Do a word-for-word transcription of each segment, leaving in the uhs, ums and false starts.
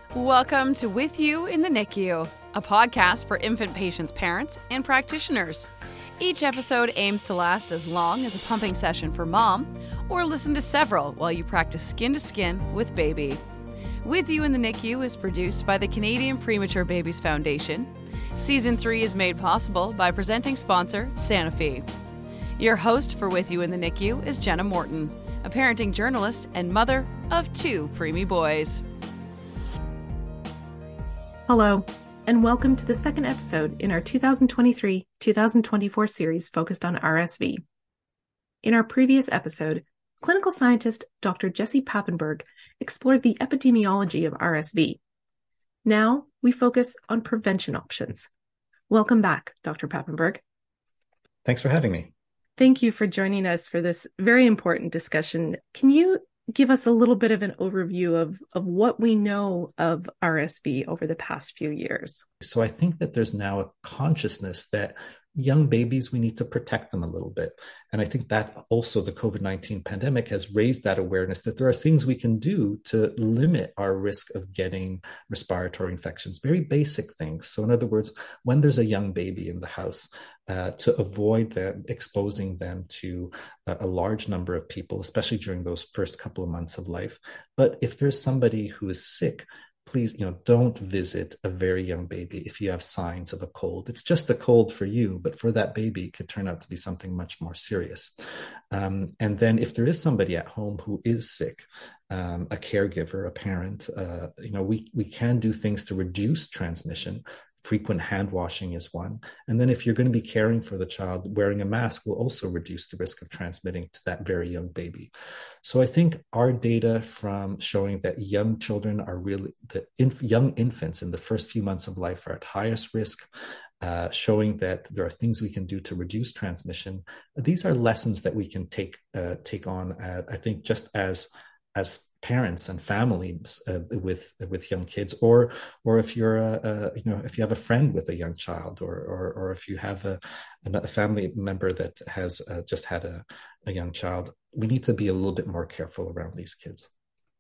Welcome to With You in the N I C U, a podcast for infant patients' parents and practitioners. Each episode aims to last as long as a pumping session for mom, or listen to several while you practice skin to skin with baby. With You in the N I C U is produced by the Canadian Premature Babies Foundation. Season three is made possible by presenting sponsor Sanofi. Your host for With You in the N I C U is Jenna Morton, a parenting journalist and mother of two preemie boys. Hello, and welcome to the second episode in our two thousand twenty-three to two thousand twenty-four series focused on R S V. In our previous episode, clinical scientist Doctor Jesse Papenburg explored the epidemiology of R S V. Now we focus on prevention options. Welcome back, Doctor Papenburg. Thanks for having me. Thank you for joining us for this very important discussion. Can you give us a little bit of an overview of, of what we know of R S V over the past few years? So I think that there's now a consciousness that young babies, we need to protect them a little bit. And I think that also the COVID nineteen pandemic has raised that awareness that there are things we can do to limit our risk of getting respiratory infections, very basic things. So in other words, when there's a young baby in the house, uh, to avoid them exposing them to a, a large number of people, especially during those first couple of months of life. But if there's somebody who is sick, please, you know, don't visit a very young baby if you have signs of a cold. It's just a cold for you, but for that baby, it could turn out to be something much more serious. Um, and then if there is somebody at home who is sick, um, a caregiver, a parent, uh, you know, we, we can do things to reduce transmission. Frequent hand washing is one. And then if you're going to be caring for the child, wearing a mask will also reduce the risk of transmitting to that very young baby. So I think our data from showing that young children are really, the inf- young infants in the first few months of life are at highest risk, uh, showing that there are things we can do to reduce transmission. These are lessons that we can take uh, take on, uh, I think, just as as parents and families uh, with with young kids, or or if you're a, a you know if you have a friend with a young child, or or, or if you have a, a family member that has uh, just had a, a young child, we need to be a little bit more careful around these kids.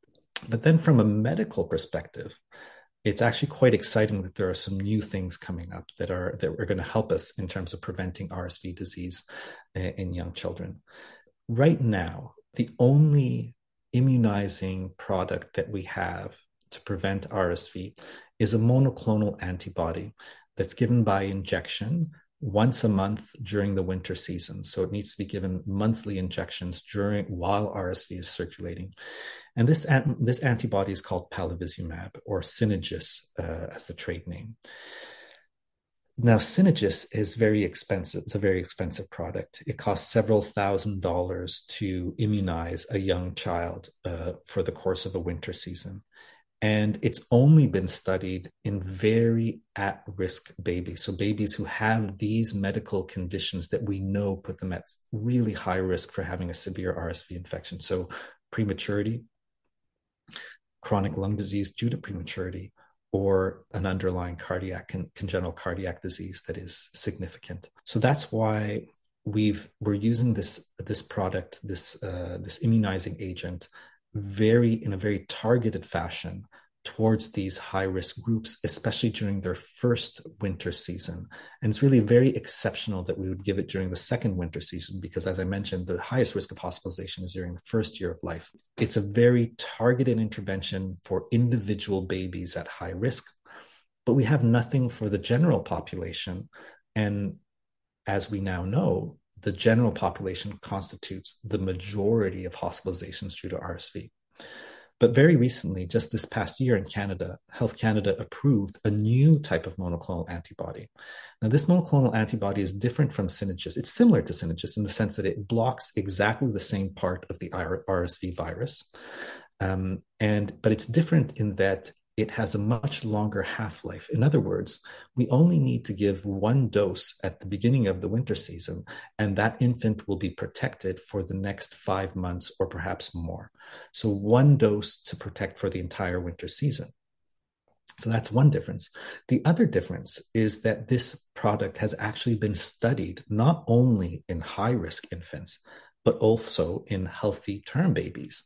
But then from a medical perspective, it's actually quite exciting that there are some new things coming up that are that are going to help us in terms of preventing R S V disease in young children. Right now, the only immunizing product that we have to prevent R S V is a monoclonal antibody that's given by injection once a month during the winter season. So it needs to be given monthly injections during while R S V is circulating. And this, this antibody is called palivizumab, or Synagis uh, as the trade name. Now, Synagis is very expensive. It's a very expensive product. It costs several thousand dollars to immunize a young child uh, for the course of a winter season. And it's only been studied in very at-risk babies. So babies who have these medical conditions that we know put them at really high risk for having a severe R S V infection. So prematurity, chronic lung disease due to prematurity, or an underlying cardiac con- congenital cardiac disease that is significant. So that's why we've we're using this this product, this uh, this immunizing agent, very in a very targeted fashion towards these high risk groups, especially during their first winter season. And it's really very exceptional that we would give it during the second winter season, because as I mentioned, the highest risk of hospitalization is during the first year of life. It's a very targeted intervention for individual babies at high risk, but we have nothing for the general population. And as we now know, the general population constitutes the majority of hospitalizations due to R S V. But very recently, just this past year in Canada, Health Canada approved a new type of monoclonal antibody. Now, this monoclonal antibody is different from Synagis. It's similar to Synagis in the sense that it blocks exactly the same part of the R S V virus. Um, and but it's different in that it has a much longer half-life. In other words, we only need to give one dose at the beginning of the winter season, and that infant will be protected for the next five months or perhaps more. So one dose to protect for the entire winter season. So that's one difference. The other difference is that this product has actually been studied not only in high-risk infants, but also in healthy term babies.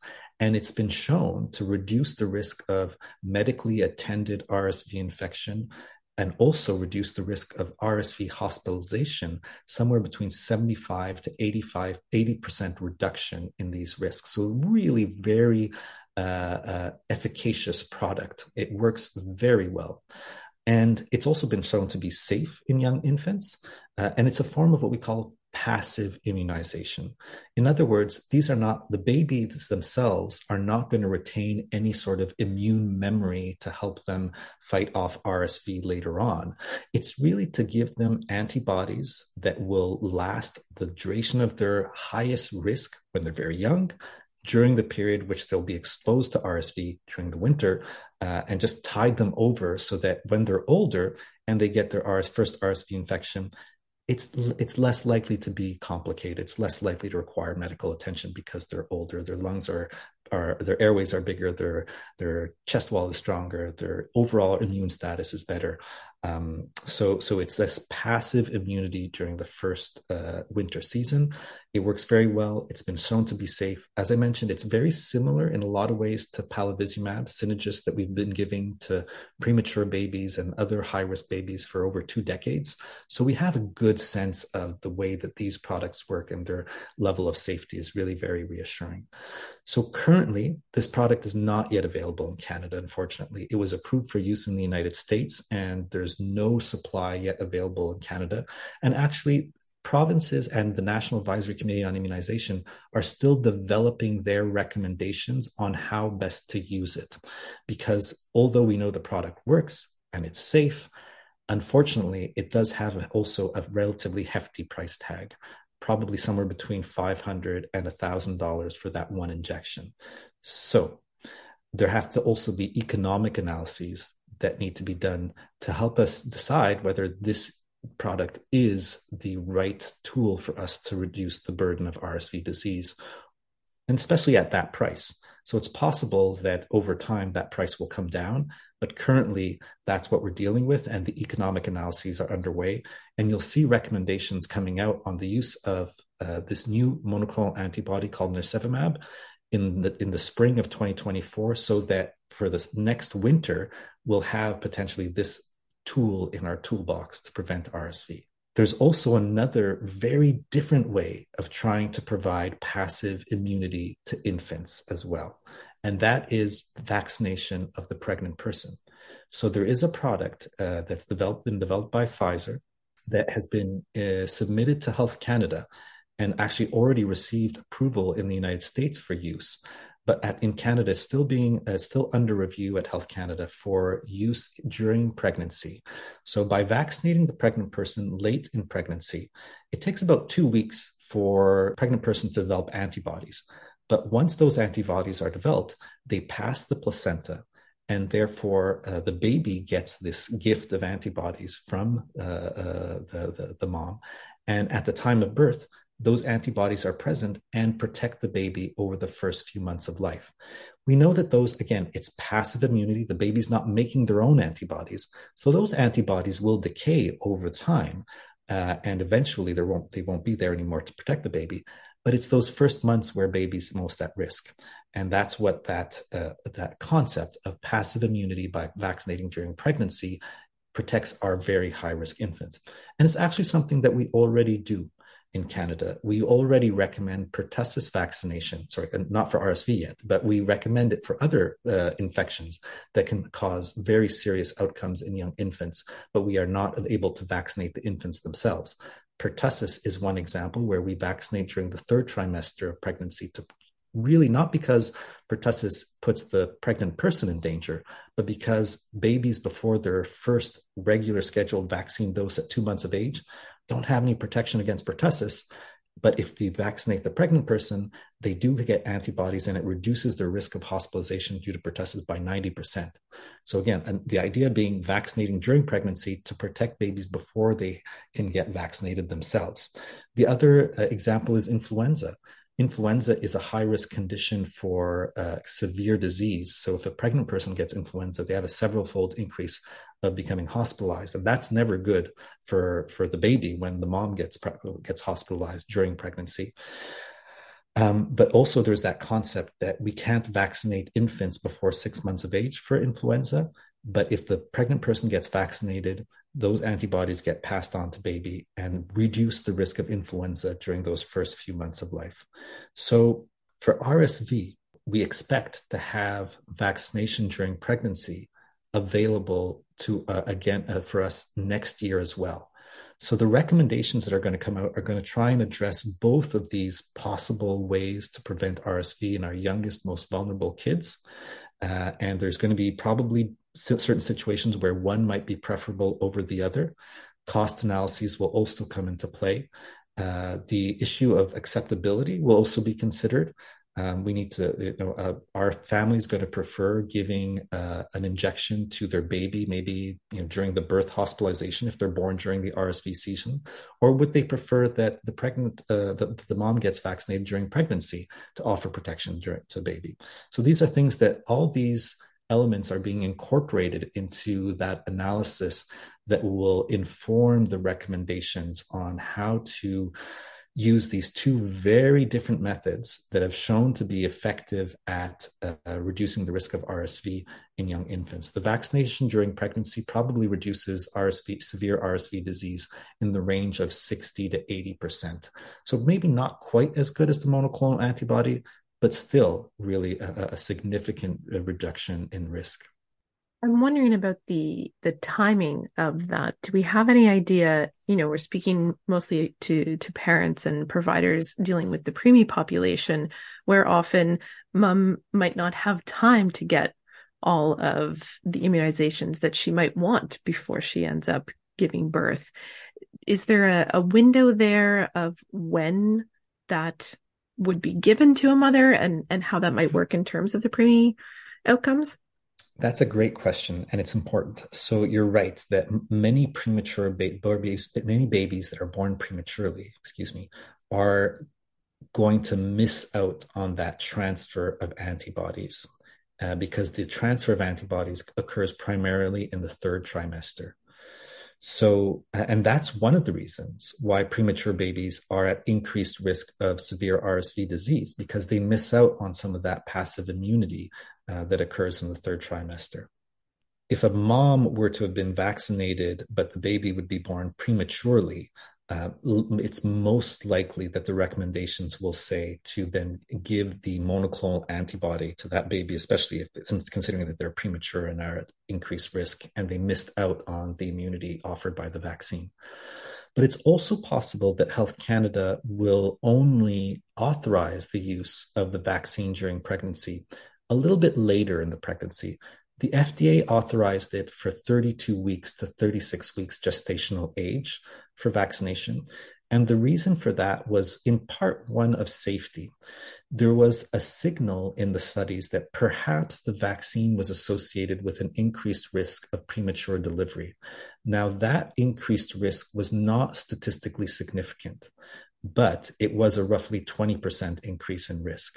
And it's been shown to reduce the risk of medically attended R S V infection and also reduce the risk of R S V hospitalization, somewhere between seventy-five to eighty-five, eighty percent reduction in these risks. So really very uh, uh, efficacious product. It works very well. And it's also been shown to be safe in young infants. Uh, and it's a form of what we call passive immunization. In other words, these are not, the babies themselves are not going to retain any sort of immune memory to help them fight off R S V later on. It's really to give them antibodies that will last the duration of their highest risk when they're very young, during the period which they'll be exposed to R S V during the winter, uh, and just tide them over so that when they're older and they get their R S, first R S V infection, it's it's less likely to be complicated. It's less likely to require medical attention because they're older. Their lungs are, are their airways are bigger. Their their chest wall is stronger. Their overall immune status is better. Um, so so it's this passive immunity during the first uh, winter season. It works very well. It's been shown to be safe. As I mentioned, it's very similar in a lot of ways to palivizumab, Synagis, that we've been giving to premature babies and other high-risk babies for over two decades. So we have a good sense of the way that these products work, and their level of safety is really very reassuring. So currently, this product is not yet available in Canada, unfortunately. It was approved for use in the United States, and there's no supply yet available in Canada. And actually, provinces and the National Advisory Committee on Immunization are still developing their recommendations on how best to use it. Because although we know the product works and it's safe, unfortunately, it does have also a relatively hefty price tag, probably somewhere between five hundred dollars and one thousand dollars for that one injection. So there have to also be economic analyses that need to be done to help us decide whether this product is the right tool for us to reduce the burden of R S V disease, and especially at that price. So it's possible that over time that price will come down, but currently that's what we're dealing with, and the economic analyses are underway. And you'll see recommendations coming out on the use of uh, this new monoclonal antibody called nirsevimab in the in the spring of twenty twenty-four, so that for this next winter, we'll have potentially this tool in our toolbox to prevent R S V. There's also another very different way of trying to provide passive immunity to infants as well, and that is vaccination of the pregnant person. So there is a product uh, that's developed, been developed by Pfizer that has been uh, submitted to Health Canada and actually already received approval in the United States for use. But at, in Canada, it's still being uh, still under review at Health Canada for use during pregnancy. So by vaccinating the pregnant person late in pregnancy, it takes about two weeks for a pregnant person to develop antibodies. But once those antibodies are developed, they pass the placenta, and therefore uh, the baby gets this gift of antibodies from uh, uh, the, the, the mom. And at the time of birth, those antibodies are present and protect the baby over the first few months of life. We know that those, again, it's passive immunity. The baby's not making their own antibodies. So those antibodies will decay over time. Uh, and eventually there won't, they won't be there anymore to protect the baby. But it's those first months where baby's most at risk. And that's what that, uh, that concept of passive immunity by vaccinating during pregnancy protects our very high-risk infants. And it's actually something that we already do. In Canada, we already recommend pertussis vaccination, sorry, not for R S V yet, but we recommend it for other uh, infections that can cause very serious outcomes in young infants, but we are not able to vaccinate the infants themselves. Pertussis is one example where we vaccinate during the third trimester of pregnancy, to really not because pertussis puts the pregnant person in danger, but because babies before their first regular scheduled vaccine dose at two months of age don't have any protection against pertussis. But if they vaccinate the pregnant person, they do get antibodies, and it reduces their risk of hospitalization due to pertussis by ninety percent. So again, and the idea being vaccinating during pregnancy to protect babies before they can get vaccinated themselves. The other uh, example is influenza. Influenza is a high-risk condition for uh, severe disease. So if a pregnant person gets influenza, they have a several-fold increase of becoming hospitalized. And that's never good for, for the baby when the mom gets, gets hospitalized during pregnancy. Um, but also there's that concept that we can't vaccinate infants before six months of age for influenza. But if the pregnant person gets vaccinated, those antibodies get passed on to baby and reduce the risk of influenza during those first few months of life. So for R S V, we expect to have vaccination during pregnancy available to, uh, again, uh, for us next year as well. So the recommendations that are going to come out are going to try and address both of these possible ways to prevent R S V in our youngest, most vulnerable kids. Uh, and there's going to be probably certain situations where one might be preferable over the other. Cost analyses will also come into play. Uh, the issue of acceptability will also be considered. Um, we need to, you know, uh, our family's going to prefer giving uh, an injection to their baby, maybe, you know, during the birth hospitalization if they're born during the R S V season, or would they prefer that the pregnant, uh, the, the mom gets vaccinated during pregnancy to offer protection during, to baby? So these are things that all these elements are being incorporated into that analysis that will inform the recommendations on how to use these two very different methods that have shown to be effective at uh, reducing the risk of R S V in young infants. The vaccination during pregnancy probably reduces R S V, severe R S V disease in the range of sixty to eighty percent. So maybe not quite as good as the monoclonal antibody, but still really a, a significant reduction in risk. I'm wondering about the the timing of that. Do we have any idea? You know, we're speaking mostly to to parents and providers dealing with the preemie population, where often mom might not have time to get all of the immunizations that she might want before she ends up giving birth. Is there a, a window there of when that would be given to a mother, and and how that might work in terms of the preemie outcomes? That's a great question, and it's important. So you're right that many premature ba- babies, many babies that are born prematurely, excuse me, are going to miss out on that transfer of antibodies uh, because the transfer of antibodies occurs primarily in the third trimester. So, and that's one of the reasons why premature babies are at increased risk of severe R S V disease, because they miss out on some of that passive immunity uh, that occurs in the third trimester. If a mom were to have been vaccinated, but the baby would be born prematurely, uh, it's most likely that the recommendations will say to then give the monoclonal antibody to that baby, especially if, since considering that they're premature and are at increased risk and they missed out on the immunity offered by the vaccine. But it's also possible that Health Canada will only authorize the use of the vaccine during pregnancy a little bit later in the pregnancy. The F D A authorized it for thirty-two weeks to thirty-six weeks gestational age for vaccination. And the reason for that was in part one of safety. There was a signal in the studies that perhaps the vaccine was associated with an increased risk of premature delivery. Now, that increased risk was not statistically significant, but it was a roughly twenty percent increase in risk.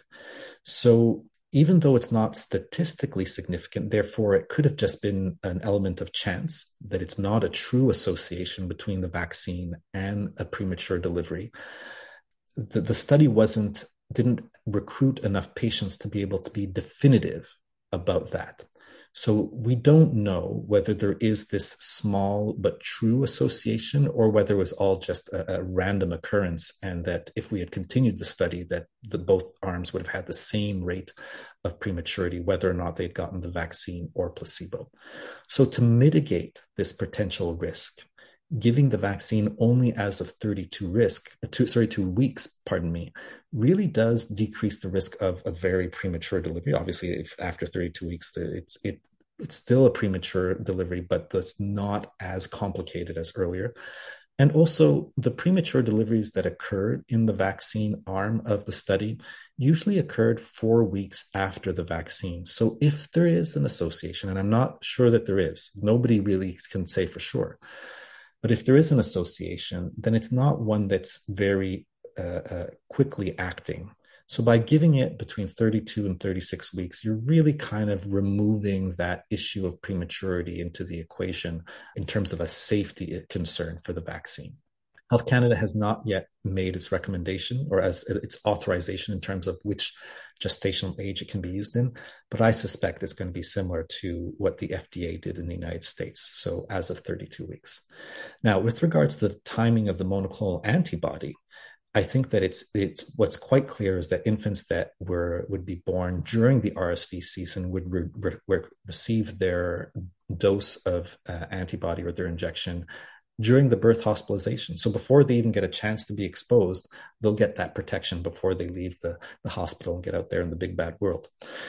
So even though it's not statistically significant, therefore it could have just been an element of chance, that it's not a true association between the vaccine and a premature delivery. The, the study wasn't, didn't recruit enough patients to be able to be definitive about that. So we don't know whether there is this small but true association, or whether it was all just a, a random occurrence, and that if we had continued the study, that the both arms would have had the same rate of prematurity, whether or not they'd gotten the vaccine or placebo. So to mitigate this potential risk, giving the vaccine only as of thirty-two risk, two, sorry, two weeks, pardon me, really does decrease the risk of a very premature delivery. Obviously, if after thirty-two weeks, it's it it's still a premature delivery, but that's not as complicated as earlier. And also, the premature deliveries that occurred in the vaccine arm of the study usually occurred four weeks after the vaccine. So if there is an association, and I'm not sure that there is, nobody really can say for sure. But if there is an association, then it's not one that's very uh, uh, quickly acting. So by giving it between thirty-two and thirty-six weeks, you're really kind of removing that issue of prematurity into the equation in terms of a safety concern for the vaccine. Health Canada has not yet made its recommendation or as its authorization in terms of which gestational age it can be used in, but I suspect it's going to be similar to what the F D A did in the United States, so as of thirty-two weeks. Now, with regards to the timing of the monoclonal antibody, I think that it's it's what's quite clear is that infants that were would be born during the R S V season would re, re, receive their dose of uh, antibody or their injection during the birth hospitalization. So before they even get a chance to be exposed, they'll get that protection before they leave the, the hospital and get out there in the big bad world.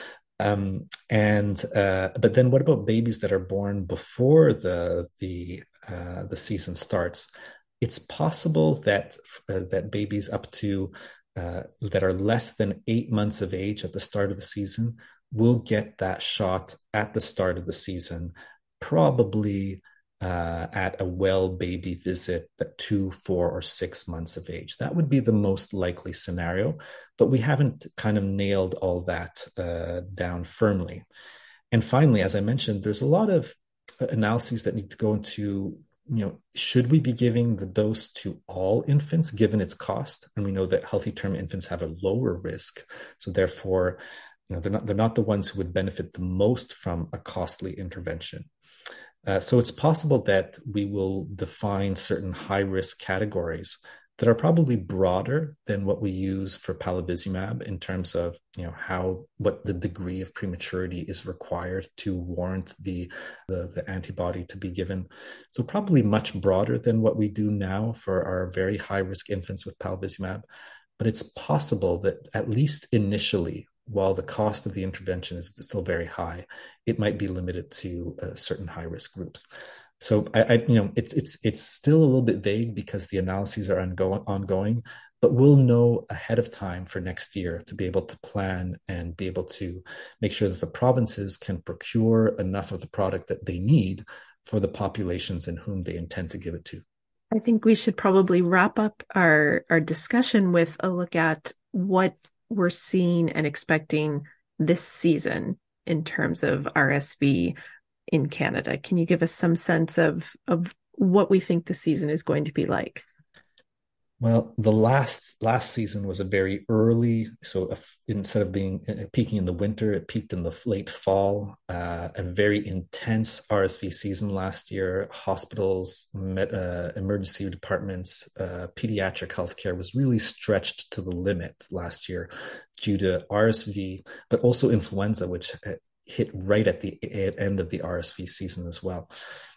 Um, and uh, but then what about babies that are born before the the uh, the season starts? It's possible that uh, that babies up to uh, that are less than eight months of age at the start of the season will get that shot at the start of the season, probably uh, at a well baby visit at two, four, or six months of age. That would be the most likely scenario, but we haven't kind of nailed all that uh, down firmly. And finally, as I mentioned, there's a lot of analyses that need to go into, you know, should we be giving the dose to all infants given its cost? And we know that healthy term infants have a lower risk. So therefore, you know, they're not, they're not the ones who would benefit the most from a costly intervention. Uh, so it's possible that we will define certain high-risk categories that are probably broader than what we use for palivizumab in terms of, you know, how, what the degree of prematurity is required to warrant the, the, the antibody to be given. So probably much broader than what we do now for our very high-risk infants with palivizumab. But it's possible that at least initially, while the cost of the intervention is still very high, it might be limited to uh, certain high-risk groups. So I, I, you know, it's it's it's still a little bit vague because the analyses are ongoing, ongoing, but we'll know ahead of time for next year to be able to plan and be able to make sure that the provinces can procure enough of the product that they need for the populations in whom they intend to give it to. I think we should probably wrap up our our discussion with a look at what we're seeing and expecting this season in terms of R S V in Canada. Can you give us some sense of, of what we think the season is going to be like? Well, the last last season was a very early, so instead of being peaking in the winter, it peaked in the late fall. Uh, a very intense R S V season last year. Hospitals, med, uh, emergency departments, uh, pediatric healthcare was really stretched to the limit last year due to R S V, but also influenza, which hit right at the end of the R S V season as well.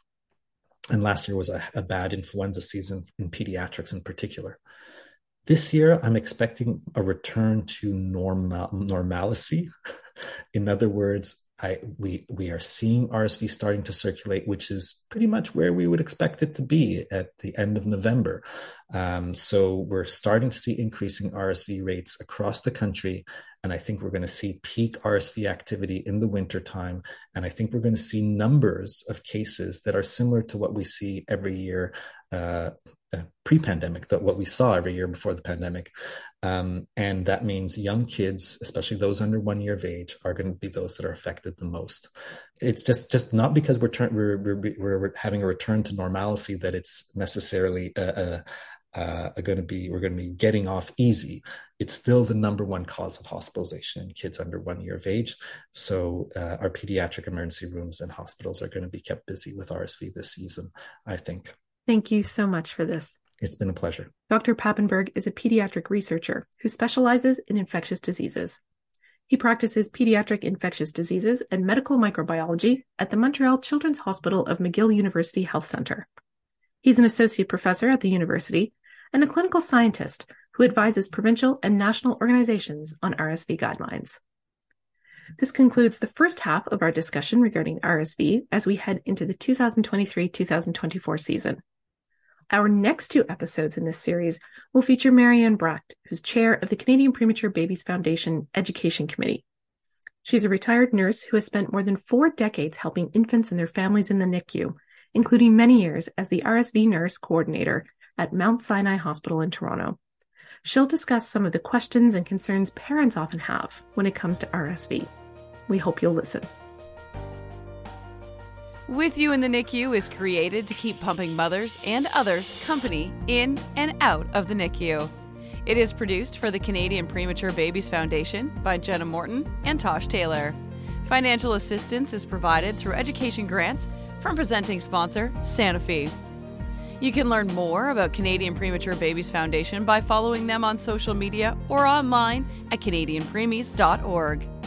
And last year was a, a bad influenza season in pediatrics in particular. This year, I'm expecting a return to normal normalcy. In other words, I, we we are seeing R S V starting to circulate, which is pretty much where we would expect it to be at the end of November. Um, so we're starting to see increasing R S V rates across the country. And I think we're going to see peak R S V activity in the wintertime. And I think we're going to see numbers of cases that are similar to what we see every year uh, uh, pre-pandemic, that what we saw every year before the pandemic. Um, and that means young kids, especially those under one year of age, are going to be those that are affected the most. It's just, just not because we're, turn, we're, we're, we're having a return to normalcy that it's necessarily uh, uh, uh, going to be, we're going to be getting off easy. It's still the number one cause of hospitalization in kids under one year of age. So uh, our pediatric emergency rooms and hospitals are going to be kept busy with R S V this season, I think. Thank you so much for this. It's been a pleasure. Doctor Papenburg is a pediatric researcher who specializes in infectious diseases. He practices pediatric infectious diseases and medical microbiology at the Montreal Children's Hospital of McGill University Health Centre. He's an associate professor at the university and a clinical scientist who advises provincial and national organizations on R S V guidelines. This concludes the first half of our discussion regarding R S V as we head into the two thousand twenty-three two thousand twenty-four season. Our next two episodes in this series will feature Marianne Bracht, who's chair of the Canadian Premature Babies Foundation Education Committee. She's a retired nurse who has spent more than four decades helping infants and their families in the N I C U, including many years as the R S V nurse coordinator at Mount Sinai Hospital in Toronto. She'll discuss some of the questions and concerns parents often have when it comes to R S V. We hope you'll listen. With You in the N I C U is created to keep pumping mothers and others company in and out of the N I C U. It is produced for the Canadian Premature Babies Foundation by Jenna Morton and Tosh Taylor. Financial assistance is provided through education grants from presenting sponsor Sanofi. You can learn more about Canadian Premature Babies Foundation by following them on social media or online at canadian preemies dot org.